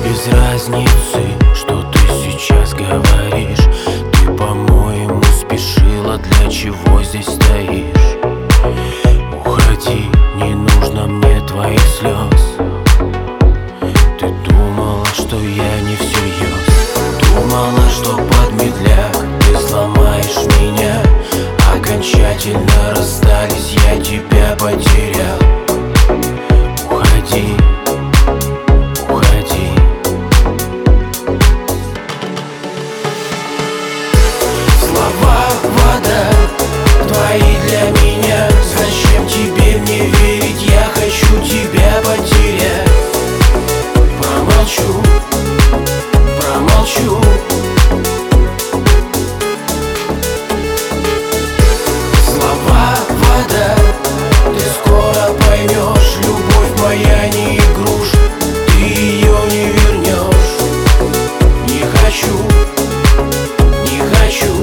без разницы, что ты сейчас говоришь. Ты, по-моему, спешила, для чего здесь стоишь? Уходи, не нужно мне твоих слез. Ты думала, что я не всерьез. Думала, что под медляк ты сломаешь меня. Окончательно расстались, я тебя потерял. Уходи, уходи. Слова вода, твои для меня. Зачем тебе мне верить? Я хочу тебя потерять. Промолчу, промолчу. Слова вода, ты скоро поймешь. Любовь моя не игрушка, ты ее не вернешь. Не хочу, не хочу.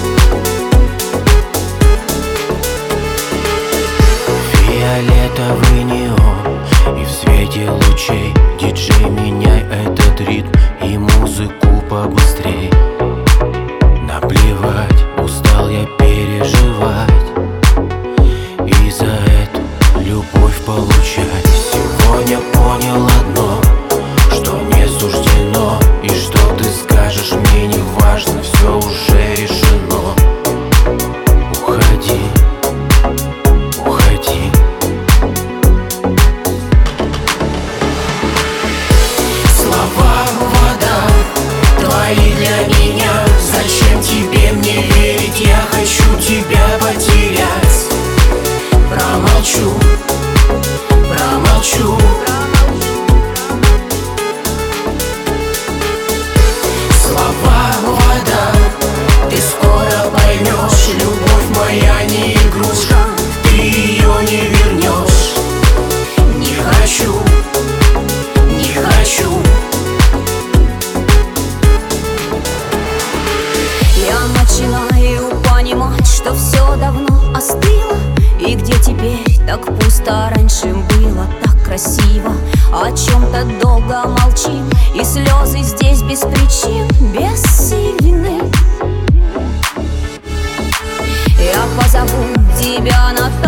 Фиолетовый неон, и в свете лучей диджей, меняй этот ритм и музыку побыстрей. Наплевать, устал я переживать и за эту любовь получать. Сегодня понял одно, что не суждено. И что ты скажешь, мне не важно, все уже решено. Уходи, уходи. Слова вода, твои для меня. Зачем тебе мне верить? Я хочу тебя потерять. Промолчу, промолчу. Слова вода, ты скоро поймешь. Любовь моя не игрушка, ты ее не вернешь. Не хочу, не хочу. Я начинаю понимать, что все давно остыло. И где теперь так пусто, раньше было так красиво. О чем-то долго молчим, и слезы здесь без причин, бессильны. Я позову тебя на